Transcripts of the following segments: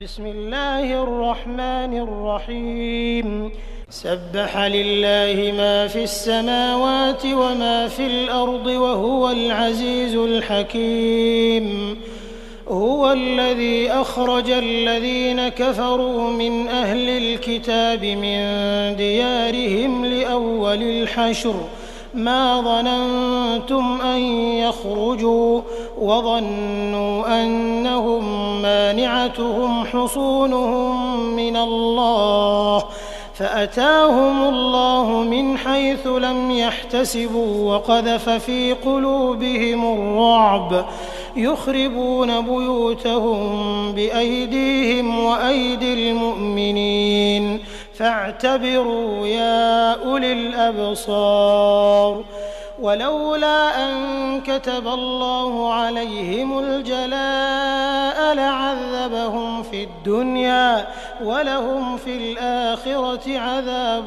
بسم الله الرحمن الرحيم سبح لله ما في السماوات وما في الأرض وهو العزيز الحكيم. هو الذي أخرج الذين كفروا من أهل الكتاب من ديارهم لأول الحشر ما ظننتم أن يخرجوا وظنوا أنهم مانعتهم حصونهم من الله فأتاهم الله من حيث لم يحتسبوا وقذف في قلوبهم الرعب يخربون بيوتهم بأيديهم وأيدي المؤمنين فاعتبروا يا أولي الأبصار. ولولا أن كتب الله عليهم الجلاء لعذبهم في الدنيا ولهم في الآخرة عذاب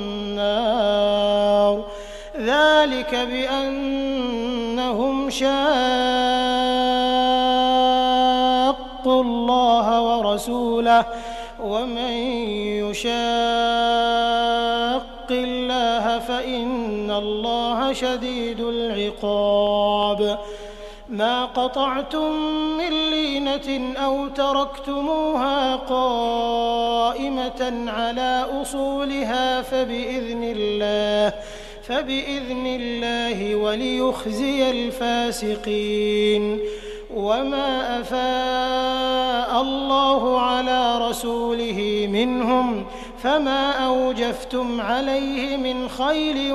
النار ذلك بأنهم شاقوا الله ورسوله ومن يشاق الله فإن الله شديد العقاب. ما قطعتم من لينة أو تركتموها قائمة على أصولها فبإذن الله وليخزي الفاسقين. وما أفاء الله على رسوله منهم فما أوجفتم عليه من خيل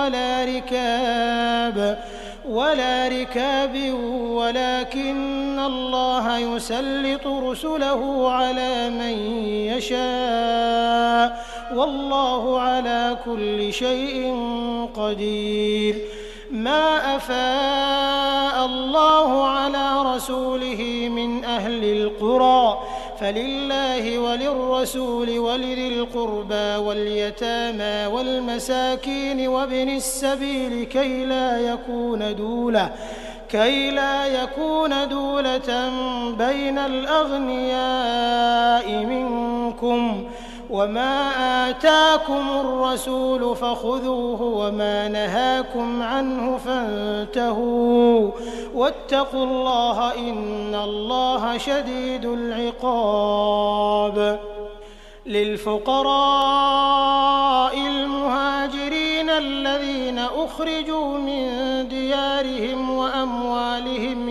ولا ركاب ولكن الله يسلط رسله على من يشاء والله على كل شيء قدير. ما أفاء الله على رسوله من أهل القرى فلله وللرسول ولذي القربى واليتامى والمساكين وابن السبيل كي لا يكون دولة بين الأغنياء منكم. وما آتاكم الرسول فخذوه وما نهاكم عنه فانتهوا واتقوا الله إن الله شديد العقاب. للفقراء المهاجرين الذين أخرجوا من ديارهم وأموالهم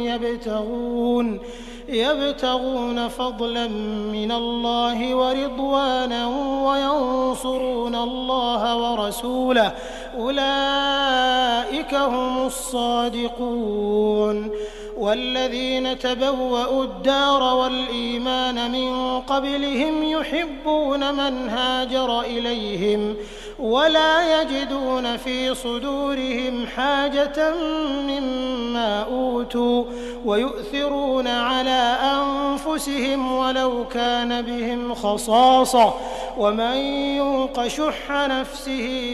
يبتغون فضلا من الله ورضوانا وينصرون الله ورسوله أولئك هم الصادقون. والذين تبوأوا الدار والإيمان من قبلهم يحبون من هاجر إليهم ولا يجدون في صدورهم حاجة مما أوتوا ويؤثرون على أنفسهم ولو كان بهم خصاصة ومن يوق شح نفسه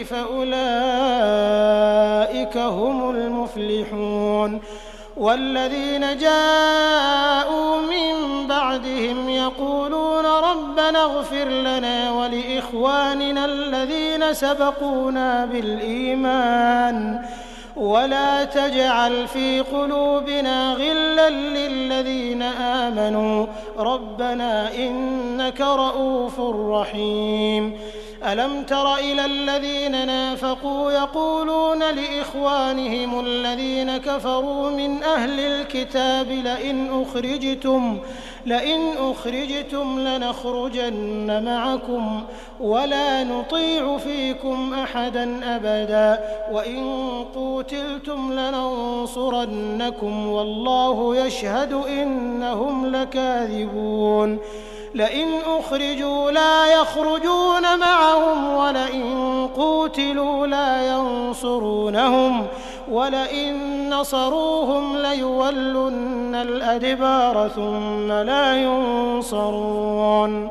فأولئك هم المفلحون. والذين جاءوا من بعدهم يقولون ربنا اغفر لنا ولإخواننا الذين سبقونا بالإيمان ولا تجعل في قلوبنا غلا للذين آمنوا ربنا إنك رؤوف رحيم. ألم تر إلى الذين نافقوا يقولون لإخوانهم الذين كفروا من أهل الكتاب لئن أخرجتم لنخرجن معكم ولا نطيع فيكم أحدا أبدا وإن قوتلتم لننصرنكم والله يشهد إنهم لكاذبون. لئن أخرجوا لا يخرجون معهم ولئن قوتلوا لا ينصرونهم ولئن نصروهم ليولن الأدبار ثم لا ينصرون.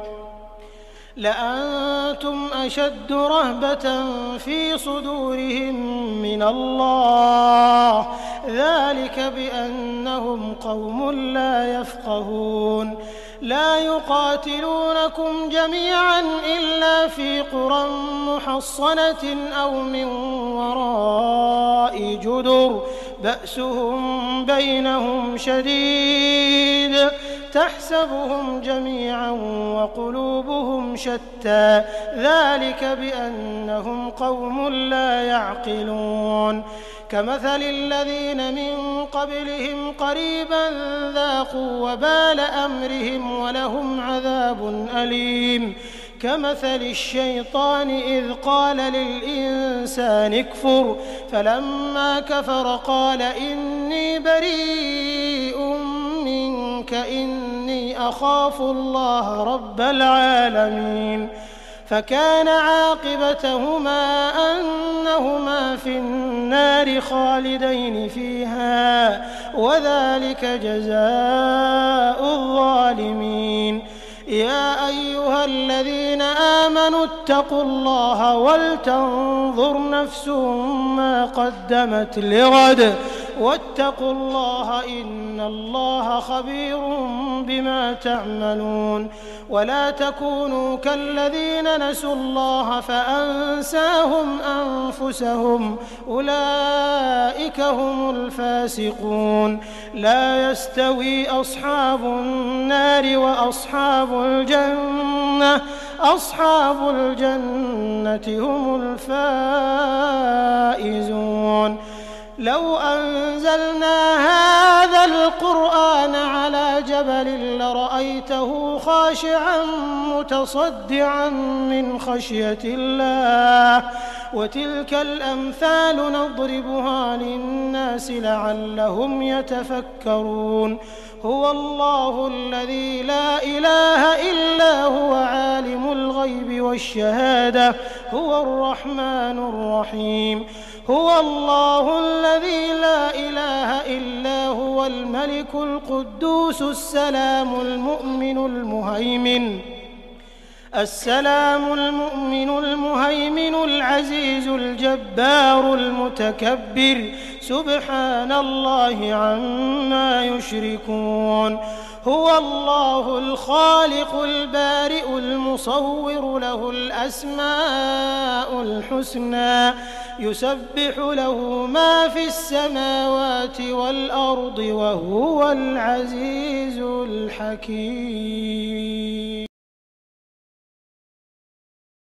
لأنتم أشد رهبة في صدورهم من الله ذلك بأنهم قوم لا يفقهون. لا يقاتلونكم جميعا إلا في قرى محصنة أو من وراء جدر بأسهم بينهم شديد تحسبهم جميعا وقلوبهم شتى ذلك بأنهم قوم لا يعقلون كمثل الذين من قبلهم قريبا ذاقوا وبال أمرهم ولهم عذاب أليم كمثل الشيطان إذ قال للإنسان اكفر فلما كفر قال إني بريء منك إني أخاف الله رب العالمين فكان عاقبتهما أنهما في النار خالدين فيها وذلك جزاء الظالمين يا أيها الذين آمنوا اتقوا الله ولتنظر نفس ما قدمت لغد واتقوا الله إن الله خبير بما تعملون ولا تكونوا كالذين نسوا الله فأنساهم أنفسهم أولئك هم الفاسقون لا يستوي أصحاب النار وأصحاب الجنة أصحاب الجنة هم الفائزون لو أنزلنا هذا القرآن على جبل لرأيته خاشعا متصدعا من خشية الله وتلك الأمثال نضربها للناس لعلهم يتفكرون هو الله الذي لا إله إلا هو عالم الغيب والشهادة هو الرحمن الرحيم هو الله الذي لا إله إلا هو الملك القدوس السلام المؤمن المهيمن العزيز الجبار المتكبر سبحان الله عما يشركون هو الله الخالق البارئ المصور له الأسماء الحسنى يسبح له ما في السماوات والأرض وهو العزيز الحكيم